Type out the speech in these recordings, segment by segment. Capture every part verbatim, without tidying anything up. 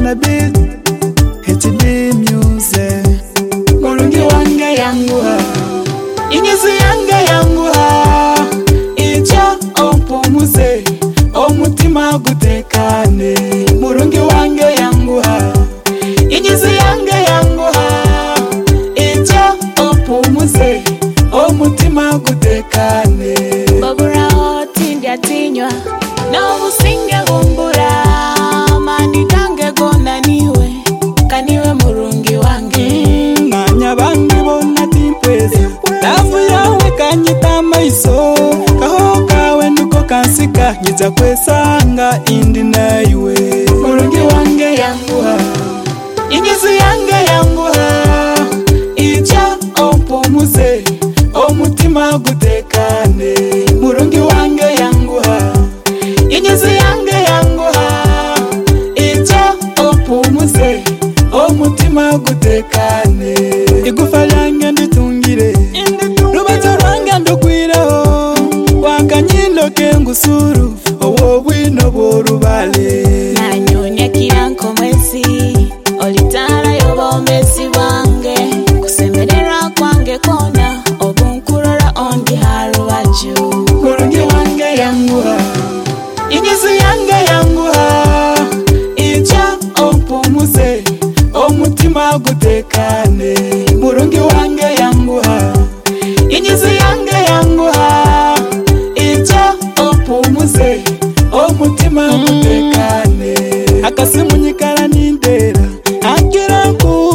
the beat H D music Murungi wange yangu ha Inyezi yange yangu ha Icha opumuze Omutima gutekane Murungi wange yangu ha Inyezi yange yangu ha Icha opumuze Omutima gutekane Babura otindi atinywa No usinge gumbura Mani kange gona niwe Kaniwe murungi wange Nanya bangi bona timpwezi Lafu yawe kanyita maiso Kaho kawe nuko kansika Nyiza kwesanga indi na iwe Murungi wange yangu ha Inyezi yange yangu ha Icha opumuze Omutima gutekane Murungi wange yangu ha Inyezi yange yangu ha Icha opumuze Omutima gutekane Igufa lyange nditungire Rubato rwange ndukwireho Wakanyindo kengusuru Owo bwino borubale Nanyonya kiranko mwezi Olitara yoba omezi wange Kusemerera kwange kona Obunkurora ondi haruwaju Murungi wange yangu ha Inyezi yange yangu ha Icha opumuze Omutima gutekane Murungi wange yangu ha Inyezi yange yangu ha Icha opumuze Omutima gutekane Akasimu nyikara nindera Akira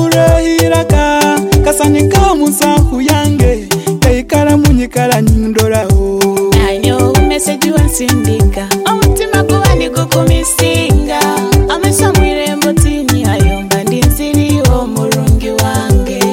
kurahiraka Kasanika musahu yange Kaikara munyikara nyindoraho Nanyo message wansindika Omutima kuba nigukumisinga Amesa mwirembo tini ayomba ndinziriho murungi wange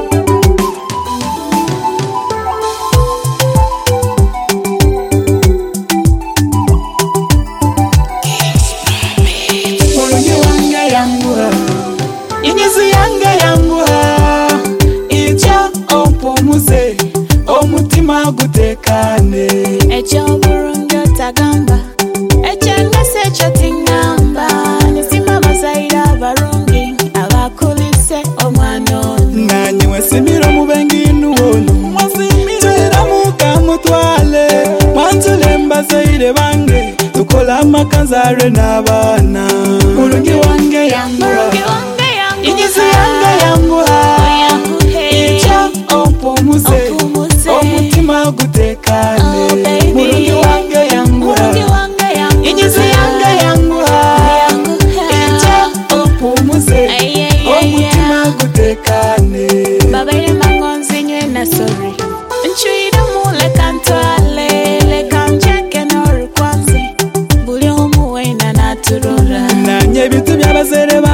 Murungi wange yangu ha Inyezi yange yangu ha Icha opumuze Omutima gutekane Echo burungi otagamba Echo ngase echo tingamba Nisima bazaira barungi Abakulise omwano Nanyi wesimiro mubenginu wonu Mwasimichera muka mutwale Mwanzule mbazaire bange Tukola makanzare n'abana Murungi wange yangu ha Inyezi yange yangu ha Icha opumuze Omutima gutekane Murungi wange yangu ha Inyezi yange yangu ha Icha opumuze Omutima gutekane Babaire mangonzi nywe na sorry Nchuire mule kantwale Leka mcheke norukwanzi Buli omuwe na naturora Nanye bitu byabazere